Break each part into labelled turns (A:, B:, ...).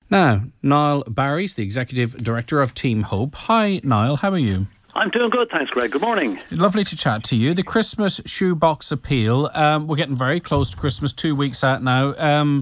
A: Now, Niall Barry's the Executive Director of Team Hope. Hi, Niall, how are you?
B: I'm doing good, thanks, Greg. Good morning.
A: Lovely to chat to you. The Christmas Shoebox Appeal. We're getting very close to Christmas, 2 weeks out now.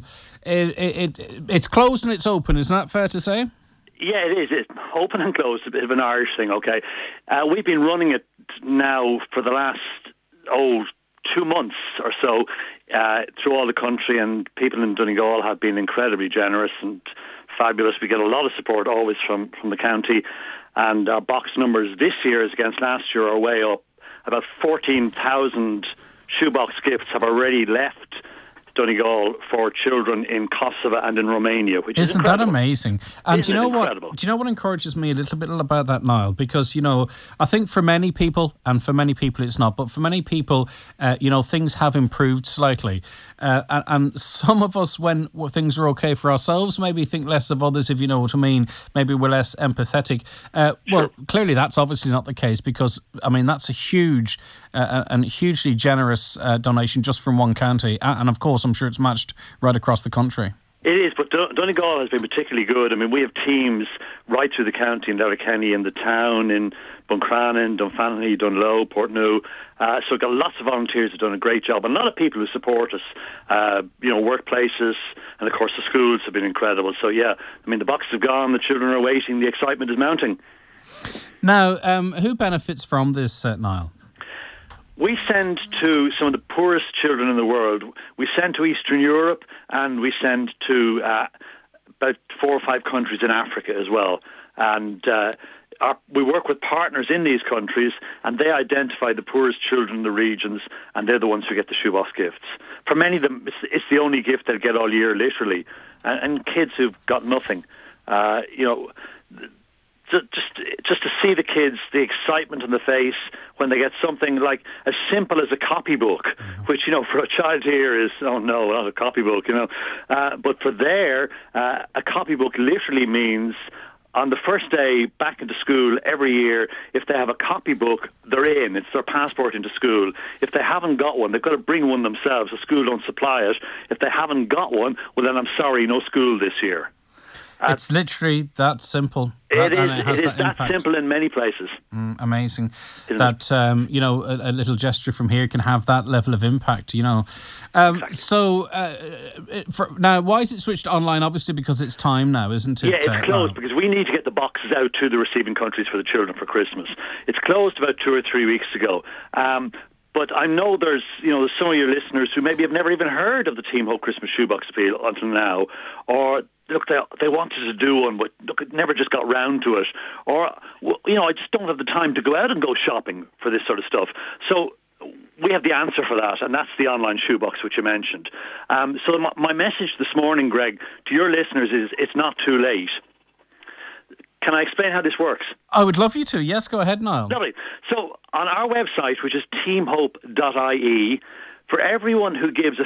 A: It's closed and it's open, isn't that fair to say?
B: Yeah, it is. It's open and closed, a bit of an Irish thing, okay? We've been running it now for the last, 2 months or so through all the country, and people in Donegal have been incredibly generous and fabulous. We get a lot of support always from the county, and our box numbers this year as against last year are way up. About 14,000 shoebox gifts have already left Donegal for children in Kosovo and in Romania, which is incredible.
A: Isn't that amazing? And do you know
B: incredible?
A: Do you know what encourages me a little bit about that, Niall? Because, I think for many people, and for many people it's not, but for many people, things have improved slightly. And some of us, when things are okay for ourselves, maybe think less of others, if you know what I mean. Maybe we're less empathetic. Well, clearly that's obviously not the case, because, that's a huge and hugely generous donation just from one county. And of course, I'm sure it's matched right across the country.
B: It is, but Donegal has been particularly good. We have teams right through the county in Letterkenny, in the town, in Buncranan, Dunfanaghy, Dunloe, Portneuf. So we've got lots of volunteers who've done a great job, and a lot of people who support us. Workplaces, and of course the schools have been incredible. So yeah, the boxes have gone, the children are waiting, the excitement is mounting.
A: Now, who benefits from this, Niall?
B: We send to some of the poorest children in the world. We send to Eastern Europe, and we send to about 4 or 5 countries in Africa as well. And we work with partners in these countries, and they identify the poorest children in the regions, and they're the ones who get the shoebox gifts. For many of them, it's the only gift they'll get all year, literally. And kids who've got nothing, Just to see the kids, the excitement on the face when they get something like as simple as a copybook, which, for a child here is, oh no, not a copybook, But for there, a copybook literally means on the first day back into school every year, if they have a copybook, they're in. It's their passport into school. If they haven't got one, they've got to bring one themselves. The school don't supply it. If they haven't got one, well then I'm sorry, no school this year.
A: It's literally that simple.
B: It is that simple in many places.
A: Amazing. That, a little gesture from here can have that level of impact,
B: Exactly.
A: So, now, why is it switched online? Obviously, because it's time now, isn't it?
B: Yeah, it's closed because we need to get the boxes out to the receiving countries for the children for Christmas. It's closed about 2 or 3 weeks ago. But I know there's some of your listeners who maybe have never even heard of the Team Hope Christmas Shoebox Appeal until now, or look, they wanted to do one, but look, it never just got round to it, or I just don't have the time to go out and go shopping for this sort of stuff. So we have the answer for that, and that's the online shoebox which you mentioned. So my message this morning, Greg, to your listeners is it's not too late. Can I explain how this works?
A: I would love you to. Yes, go ahead, Niall.
B: Lovely. So on our website, which is teamhope.ie, for everyone who gives a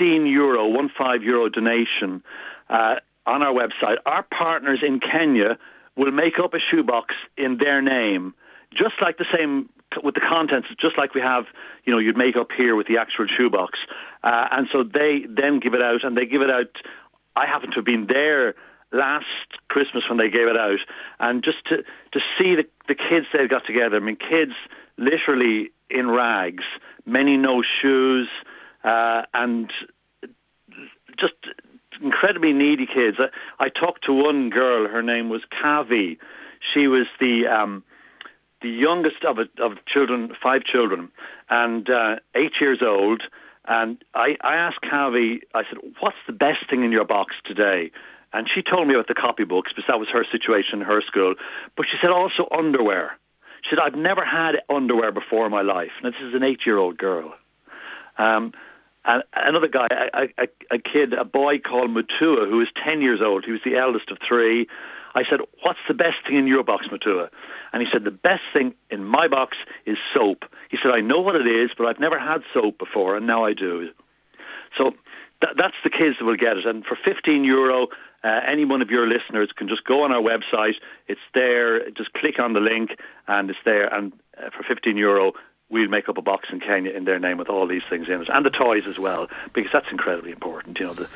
B: €15 donation on our website, our partners in Kenya will make up a shoebox in their name, just like the same with the contents, just like we have, you'd make up here with the actual shoebox. And so they then give it out, and they give it out. I happen to have been there last Christmas when they gave it out, and just to see the kids they got together. Kids literally in rags, many no shoes, and just incredibly needy kids. I talked to one girl. Her name was Kavi. She was the youngest of children, 5 children, and 8 years old. And I asked Kavi, I said, "What's the best thing in your box today?" And she told me about the copybooks because that was her situation in her school. But she said also underwear. She said, "I've never had underwear before in my life." And this is an 8-year-old girl. And another guy, a boy called Mutua, who was 10 years old. He was the eldest of 3. I said, "What's the best thing in your box, Mutua?" And he said, "The best thing in my box is soap." He said, "I know what it is, but I've never had soap before, and now I do." So that's the kids that will get it. And for €15, any one of your listeners can just go on our website. It's there. Just click on the link, and it's there. And for €15, we'll make up a box in Kenya in their name with all these things in it, and the toys as well, because that's incredibly important.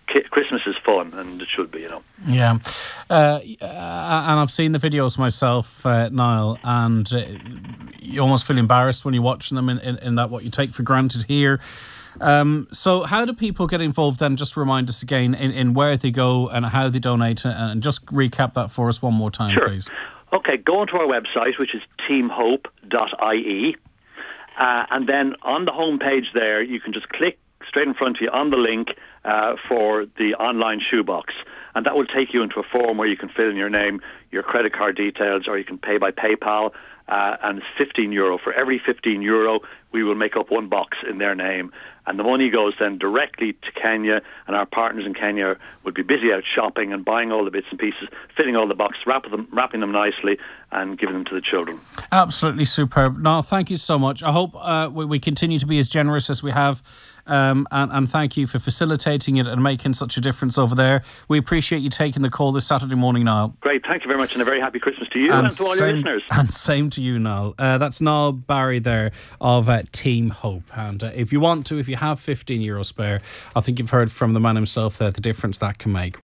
B: Christmas is fun, and it should be, you know.
A: Yeah. And I've seen the videos myself, Niall, and you almost feel embarrassed when you're watching them in that what you take for granted here. So how do people get involved then? Just remind us again in where they go and how they donate, and just recap that for us one more time,
B: sure.
A: please.
B: Okay, go onto our website, which is teamhope.ie, and then on the homepage there, you can just click straight in front of you on the link for the online shoebox. And that will take you into a form where you can fill in your name, your credit card details, or you can pay by PayPal. And it's €15. For every €15, we will make up one box in their name. And the money goes then directly to Kenya, and our partners in Kenya would be busy out shopping and buying all the bits and pieces, fitting all the boxes, wrapping them nicely, and giving them to the children.
A: Absolutely superb. Niall, thank you so much. I hope we continue to be as generous as we have, and thank you for facilitating it and making such a difference over there. We appreciate you taking the call this Saturday morning, Niall.
B: Great, thank you very much, and a very happy Christmas to you and to all your listeners.
A: And same to you, Niall. That's Niall Barry there of Team Hope. And if you want to, if you have €15 spare, I think you've heard from the man himself there the difference that can make.